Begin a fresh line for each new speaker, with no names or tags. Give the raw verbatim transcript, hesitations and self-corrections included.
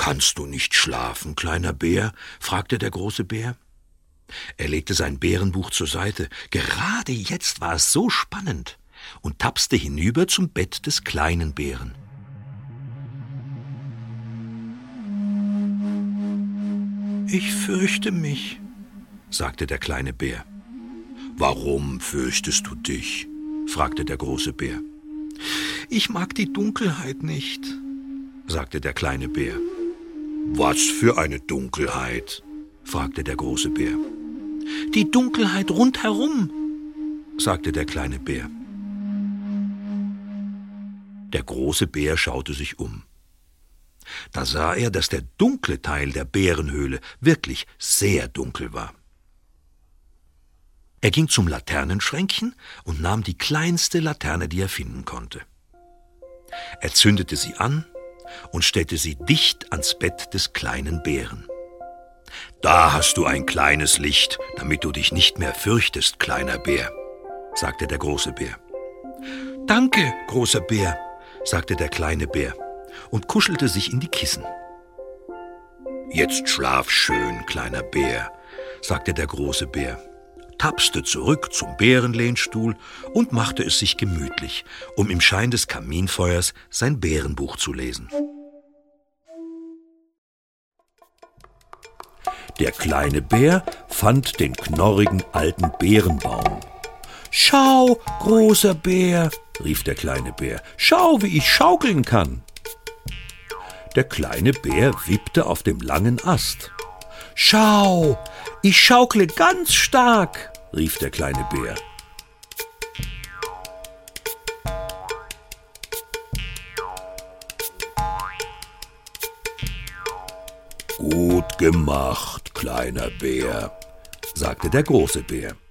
»Kannst du nicht schlafen, kleiner Bär?« fragte der große Bär. Er legte sein Bärenbuch zur Seite. Gerade jetzt war es so spannend und tapste hinüber zum Bett des kleinen Bären. »Ich fürchte mich«, sagte der kleine Bär. »Warum fürchtest du dich?« fragte der große Bär. »Ich mag die Dunkelheit nicht«, sagte der kleine Bär. »Was für eine Dunkelheit?« fragte der große Bär. »Die Dunkelheit rundherum«, sagte der kleine Bär. Der große Bär schaute sich um. Da sah er, dass der dunkle Teil der Bärenhöhle wirklich sehr dunkel war. Er ging zum Laternenschränkchen und nahm die kleinste Laterne, die er finden konnte. Er zündete sie an und stellte sie dicht ans Bett des kleinen Bären. »Da hast du ein kleines Licht, damit du dich nicht mehr fürchtest, kleiner Bär«, sagte der große Bär. »Danke, großer Bär«, sagte der kleine Bär und kuschelte sich in die Kissen. »Jetzt schlaf schön, kleiner Bär«, sagte der große Bär, tapste zurück zum Bärenlehnstuhl und machte es sich gemütlich, um im Schein des Kaminfeuers sein Bärenbuch zu lesen. Der kleine Bär fand den knorrigen alten Beerenbaum. »Schau, großer Bär«, rief der kleine Bär, »schau, wie ich schaukeln kann.« Der kleine Bär wippte auf dem langen Ast. »Schau, ich schaukle ganz stark«, rief der kleine Bär. »Gut gemacht, kleiner Bär«, sagte der große Bär.